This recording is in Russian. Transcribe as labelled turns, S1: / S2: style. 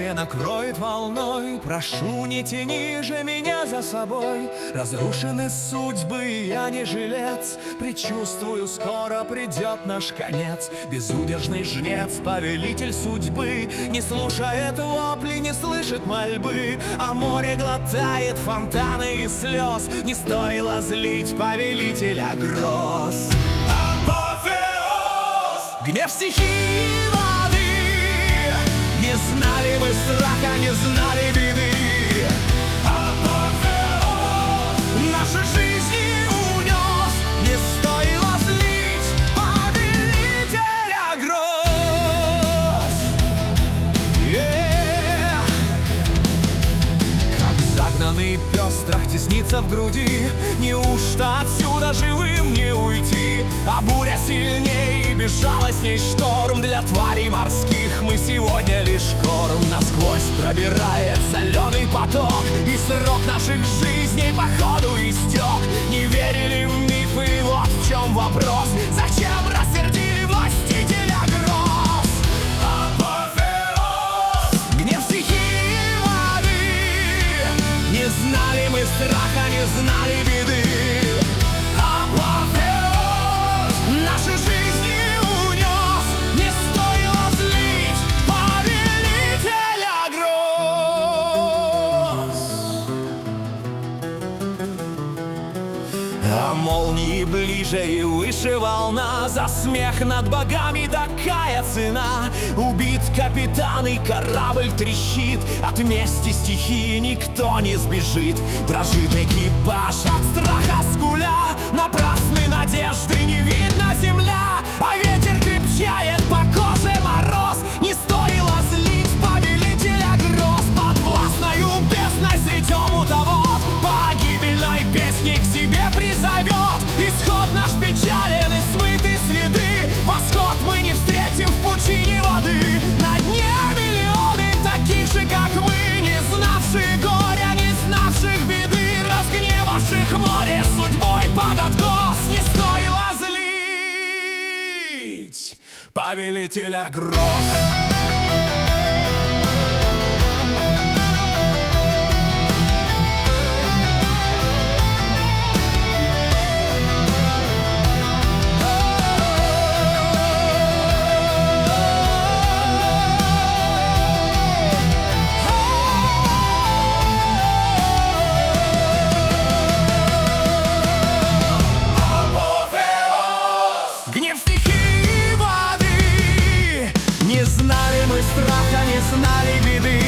S1: Море накроет волной, прошу, не тяни же меня за собой. Разрушены судьбы, я не жилец, предчувствую, скоро придет наш конец. Безудержный жнец, повелитель судьбы, не слушает вопли, не слышит мольбы, а море глотает фонтаны из слез. Не стоило злить повелителя гроз. Гнев стихии воды, не знали мы страха, не знали беды. Наши жизни унес, не стоило злить повелителя гроз. Как загнанный пес, страх теснится в груди, неужто отсюда живым не уйти? А буря сильней, безжалостней шторм, для тварей морских мы сегодня лишь корм. Насквозь пробирает соленый поток, и срок наших жизней походу истек. Не верили в мифы, вот в чем вопрос: зачем рассердили властителя гроз? Гнев стихии воды, не знали мы страха, не знали беды. Наши жизни унес, не стоило злить повелителя гроз. А молнии ближе и выше волна, за смех над богами такая цена. Убит капитан и корабль трещит, от мести стихии никто не сбежит. Дрожит экипаж от страха скуля, напрасны надежды, не видно земля, а ветер крепчает, по коже мороз. Не стоило злить повелителя гроз, под властною бездной средем утовод, погибельной песни к себе призовет. Исход наш печален и смыты следы, восход мы не встретим в пучине воды. На дне миллионы таких же, как мы, не знавших горя, не знавших беды, разгневавших море судьбой под откос. Не стоило злить повелителя гроз. Гнев стихии воды, не знали мы страха, не знали беды.